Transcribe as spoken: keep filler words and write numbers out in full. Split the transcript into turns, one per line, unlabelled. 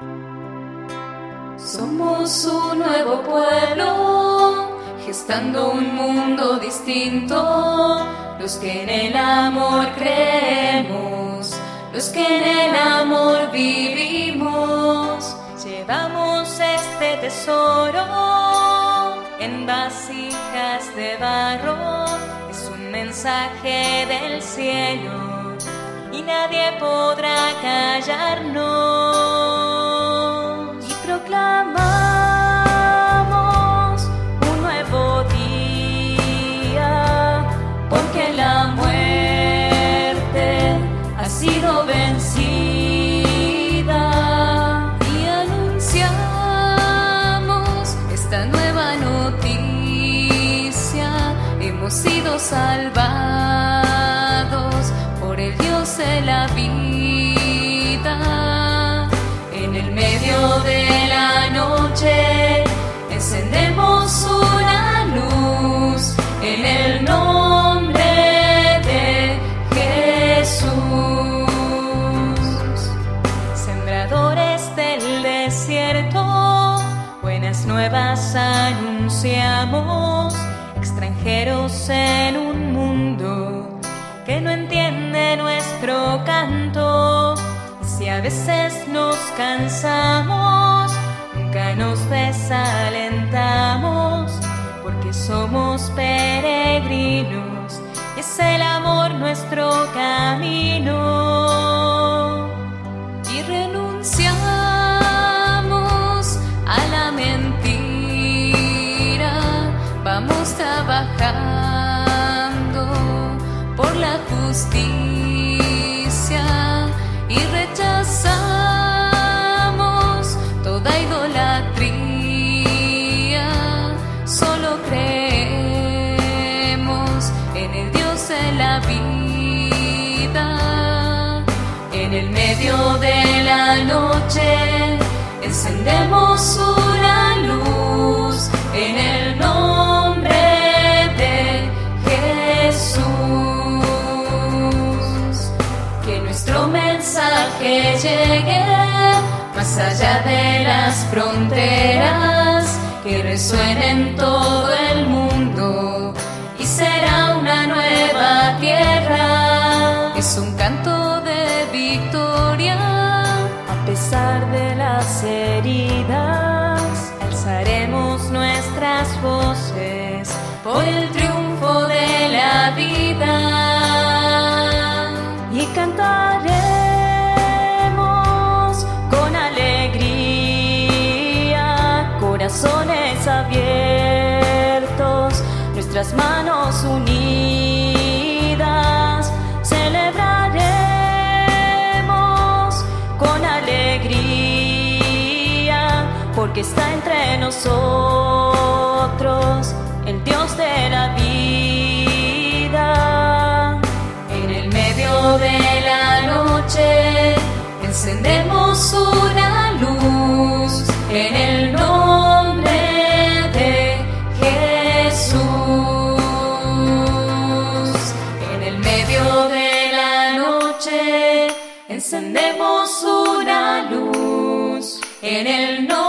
Somos un nuevo pueblo, gestando un mundo distinto. Los que en el amor creemos, los que en el amor vivimos. Llevamos este tesoro en vasijas de barro. Es un mensaje del cielo y nadie podrá callarnos. Y proclamamos un nuevo día, porque la muerte ha sido vencida. Y anunciamos esta nueva noticia: hemos sido salvados por el Dios de la vida. En el medio de la noche encendemos una luz en el nombre de Jesús. Sembradores del desierto, buenas nuevas anunciamos. Extranjeros en un mundo que no entiende nuestro canto. Y si a veces nos cansamos, nunca nos desalentamos, porque somos peregrinos y es el amor nuestro camino. Y renunciamos a la mentira, vamos trabajando por la justicia y rechazamos toda idolatría. Solo creemos en el Dios de la vida. En el medio de la noche encendemos una luz en el nombre de Jesús. Que nuestro mensaje llegue más allá de las fronteras, que resuene en todo el mundo y será una nueva tierra. Es un canto de victoria a pesar de las heridas. Alzaremos nuestras voces por el triunfo de la vida y cantaremos con alegría, corazones abiertos, nuestras manos unidas. Celebraremos con alegría, porque está entre nosotros el Dios de la vida. En el medio de la noche encendemos una luz en el nombre de Jesús. En el medio de la noche encendemos una luz en el nombre